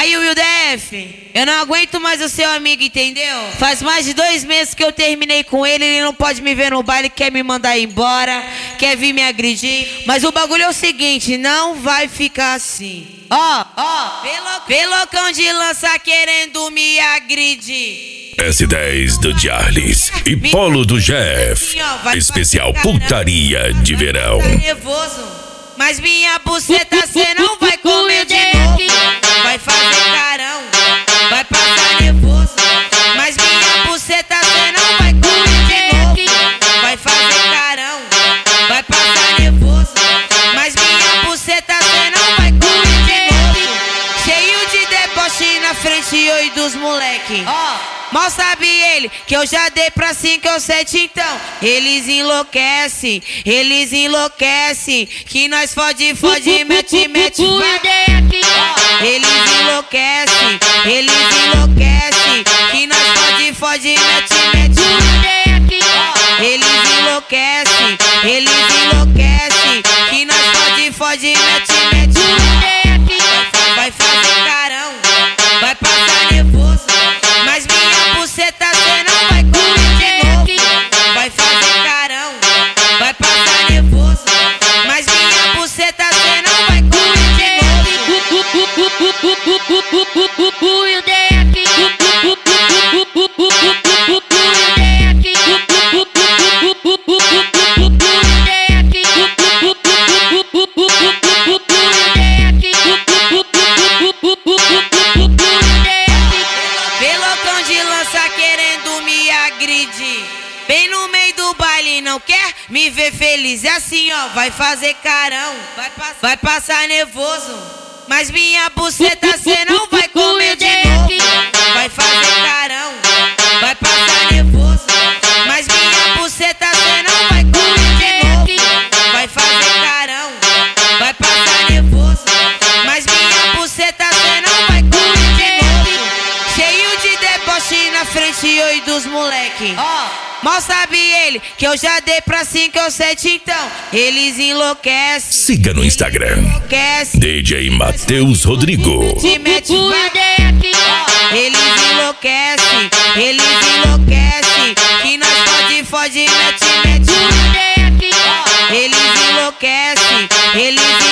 Aí, Will DF, eu não aguento mais o seu amigo, entendeu? Faz mais de 2 meses que eu terminei com ele, ele não pode me ver no baile, quer me mandar embora, quer vir me agredir. Mas o bagulho é o seguinte, não vai ficar assim. Vê loucão de lança querendo me agredir. S10 do Charles e Polo do Jeff. Especial putaria de verão. Mas minha buceta cê não vai comer de novo. Vai fazer carão, vai passar nervoso. Mas minha buceta cê não vai comer de novo. Vai fazer carão, vai passar nervoso. Mas minha buceta cê não vai comer de novo. Cheio de deboche na frente, oi dos moleque. Mal sabe ele que eu já dei pra 5 ou 7, então eles enlouquecem, que nós fode, mete, eles enlouquecem, que nós fode, mete, eles enlouquecem, que nós fode, mete, vai fazer carão, vai passar nervoso. Mas minha buceta cê não vai comer de novo. Vai fazer carão, vai passar nervoso. Mas minha buceta cê não vai comer de novo. Will DF, querendo me agredir. Bem no meio do baile, não quer me ver feliz. É assim, ó, vai fazer carão, vai passar nervoso. Mas minha buceta cê não vai comer de novo. Vai fazer carão, vai passar nervoso. Mas minha buceta cê não vai comer de novo. Vai fazer carão, vai passar nervoso. Mas minha buceta cê não vai comer de novo. Cheio de deboche na frente, oi dos moleque. Mal sabe ele que eu já dei pra 5 ou 7, então eles enlouquecem. Siga no Instagram DJ Matheus Rodrigo. Eles enlouquecem, que nós fode, mete, eles enlouquecem,